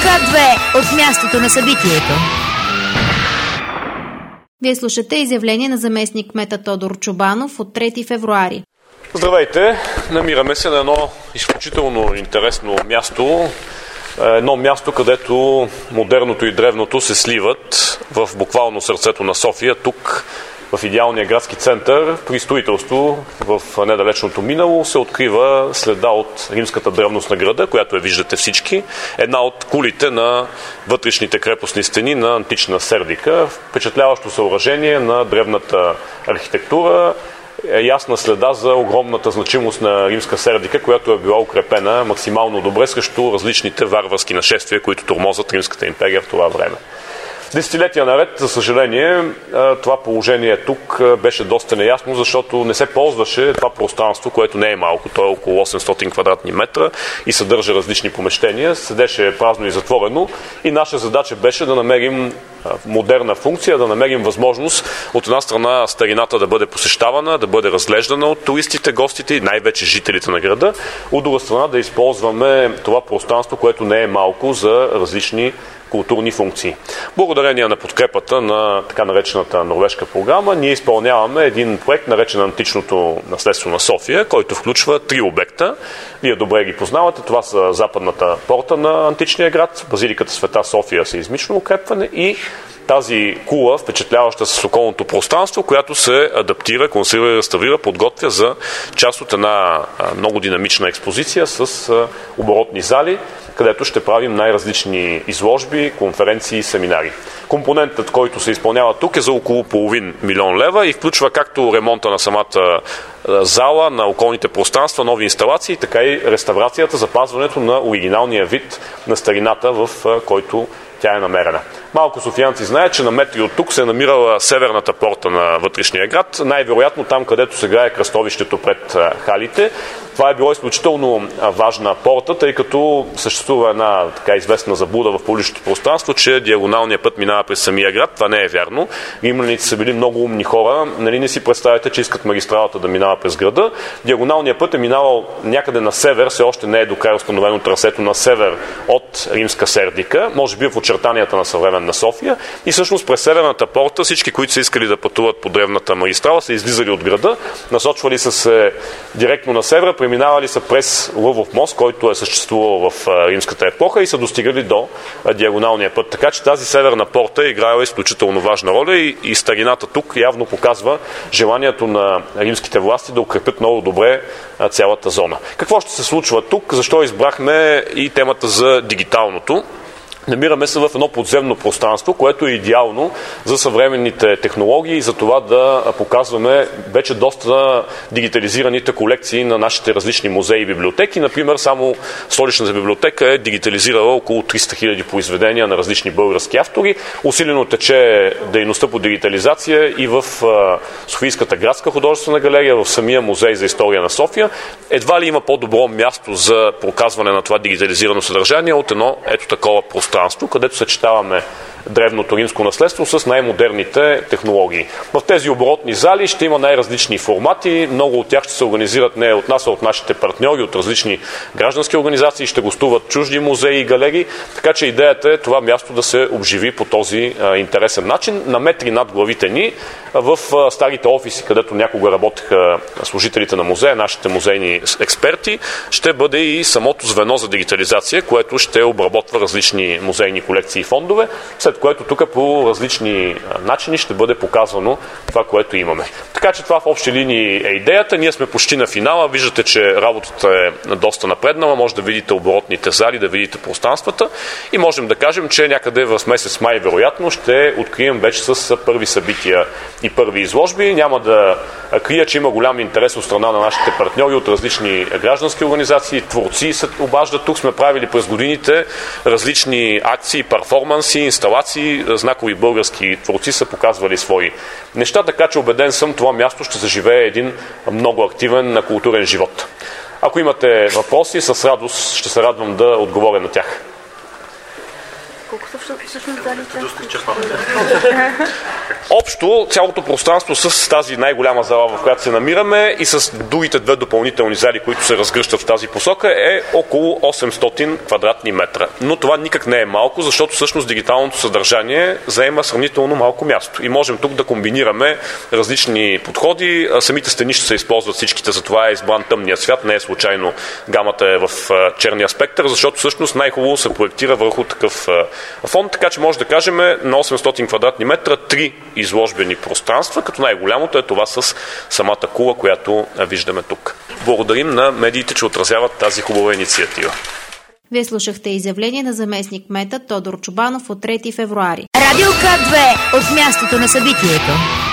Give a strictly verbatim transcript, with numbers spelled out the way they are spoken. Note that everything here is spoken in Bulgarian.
две от мястото на събитието. Вие слушате изявление на заместник кмета Тодор Чобанов от трети февруари. Здравейте! Намираме се на едно изключително интересно място. Едно място, където модерното и древното се сливат в буквално сърцето на София, тук в идеалния градски център. При строителство в недалечното минало се открива следа от римската древност на града, която я виждате всички. Една от кулите на вътрешните крепостни стени на антична Сердика. Впечатляващо съоръжение на древната архитектура. Е ясна следа за огромната значимост на римска Сердика, която е била укрепена максимално добре срещу различните варварски нашествия, които тормозят Римската империя в това време. Десетилетия наред, за съжаление, това положение тук беше доста неясно, защото не се ползваше това пространство, което не е малко, то е около осемстотин квадратни метра и съдържа различни помещения, седеше празно и затворено и наша задача беше да намерим модерна функция, да намерим възможност от една страна старината да бъде посещавана, да бъде разглеждана от туристите, гостите и най-вече жителите на града, от друга страна да използваме това пространство, което не е малко за различни културни функции. Благодарение на подкрепата на така наречената норвежка програма, ние изпълняваме един проект, наречен Античното наследство на София, който включва три обекта. Вие добре ги познавате. Това са западната порта на античния град, базиликата Света София сеизмично укрепване и тази кула, впечатляваща с околното пространство, която се адаптира, консервира, реставрира, подготвя за част от една много динамична експозиция с оборотни зали, където ще правим най-различни изложби, конференции и семинари. Компонентът, който се изпълнява тук, е за около половин милион лева и включва както ремонта на самата зала, на околните пространства, нови инсталации, така и реставрацията, запазването на оригиналния вид на старината, в който тя е намерена. Малко софиянци знаят, че на метри от тук се е намирала северната порта на вътрешния град, най-вероятно там, където сега е кръстовището пред халите. Това е било изключително важна порта, тъй като съществува една така известна заблуда в публичното пространство, че диагоналният път минава през самия град. Това не е вярно. Римляните са били много умни хора. Нали не си представяте, че искат магистралата да минава през града. Диагоналният път е минавал някъде на север, все още не е до край установено трасето на север от римска Сердика, може би в очертанията на съвременна София. И всъщност през северната порта всички, които са искали да пътуват по древната магистрала, са излизали от града, насочвали са се директно на севера, преминавали са през Лъвов мост, който е съществувал в римската епоха и са достигали до диагоналния път. Така че тази северна порта е играела изключително важна роля и, и старината тук явно показва желанието на римските власти да укрепят много добре цялата зона. Какво ще се случва тук? Защо избрахме и темата за дигиталното? Намираме се в едно подземно пространство, което е идеално за съвременните технологии и за това да показваме вече доста дигитализираните колекции на нашите различни музеи и библиотеки. Например, само Столичната библиотека е дигитализирала около триста хиляди произведения на различни български автори. Усилено тече дейността по дигитализация и в Софийската градска художествена галерия, в самия музей за история на София. Едва ли има по-добро място за показване на това дигитализирано съдържание от едно ето такова пространство, където съчетаваме древното римско наследство с най-модерните технологии. В тези оборотни зали ще има най-различни формати, много от тях ще се организират не от нас, а от нашите партньори, от различни граждански организации, ще гостуват чужди музеи и галерии, така че идеята е това място да се обживи по този а, интересен начин. На метри над главите ни, в а, старите офиси, където някога работеха служителите на музея, нашите музейни експерти, ще бъде и самото звено за дигитализация, което ще обработва различни музейни колекции и фондове, след което тук по различни начини ще бъде показвано това, което имаме. Така че това в общи линии е идеята. Ние сме почти на финала. Виждате, че работата е доста напреднала. Може да видите оборотните зали, да видите пространствата и можем да кажем, че някъде в месец май вероятно ще открием вече с първи събития и първи изложби. Няма да крия, че има голям интерес от страна на нашите партньори от различни граждански организации, творци се обаждат. Тук сме правили през годините различни акции, перформанси, инсталации. Знакови български творци са показвали свои неща, така че убеден съм, това място ще заживее един много активен културен живот. Ако имате въпроси, с радост ще се радвам да отговоря на тях. Колко са всъщност залите? Общо цялото пространство с тази най-голяма зала, в която се намираме, и с другите две допълнителни зали, които се разгръщат в тази посока, е около осемстотин квадратни метра. Но това никак не е малко, защото всъщност дигиталното съдържание заема сравнително малко място. И можем тук да комбинираме различни подходи. Самите стени ще се използват всичките, затова е избран тъмния свят. Не е случайно гамата е в черния спектър, защото всъщност най-хубаво се проектира върху такъв фон. Така че може да кажем на осемстотин квадратни метра три изложбени пространства, като най-голямото е това с самата кула, която виждаме тук. Благодарим на медиите, че отразяват тази хубава инициатива. Вие слушахте изявление на заместник кмета Тодор Чобанов от трети февруари. Радио К две от мястото на събитието.